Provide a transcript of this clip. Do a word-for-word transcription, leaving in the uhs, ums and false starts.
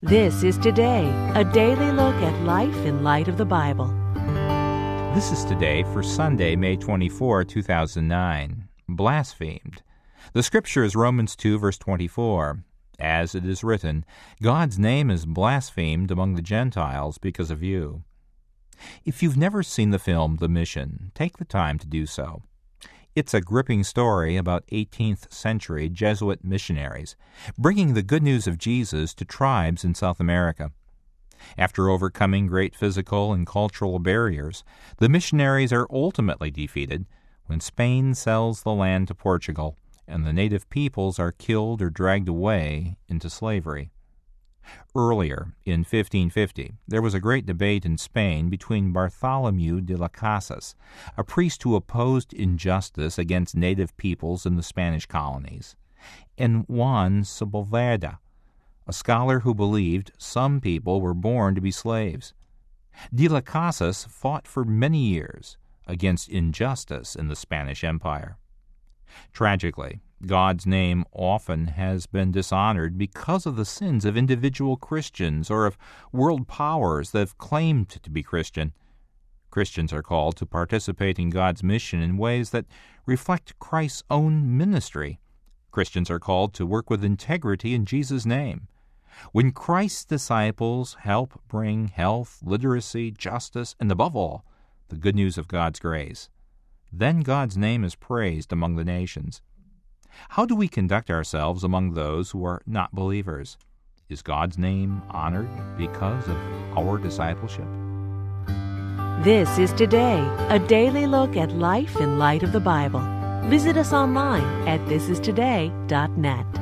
This is Today, a daily look at life in light of the Bible. This is Today for Sunday, May twenty-fourth, two thousand nine. Blasphemed. The scripture is Romans two, verse twenty-four. As it is written, God's name is blasphemed among the Gentiles because of you. If you've never seen the film The Mission, take the time to do so. It's a gripping story about eighteenth century Jesuit missionaries bringing the good news of Jesus to tribes in South America. After overcoming great physical and cultural barriers, the missionaries are ultimately defeated when Spain sells the land to Portugal and the native peoples are killed or dragged away into slavery. Earlier, in fifteen fifty, there was a great debate in Spain between Bartholomew de las Casas, a priest who opposed injustice against native peoples in the Spanish colonies, and Juan Sepulveda, a scholar who believed some people were born to be slaves. De las Casas fought for many years against injustice in the Spanish Empire. Tragically, God's name often has been dishonored because of the sins of individual Christians or of world powers that have claimed to be Christian. Christians are called to participate in God's mission in ways that reflect Christ's own ministry. Christians are called to work with integrity in Jesus' name. When Christ's disciples help bring health, literacy, justice, and above all, the good news of God's grace, then God's name is praised among the nations. How do we conduct ourselves among those who are not believers? Is God's name honored because of our discipleship? This is Today, a daily look at life in light of the Bible. Visit us online at this is today dot net.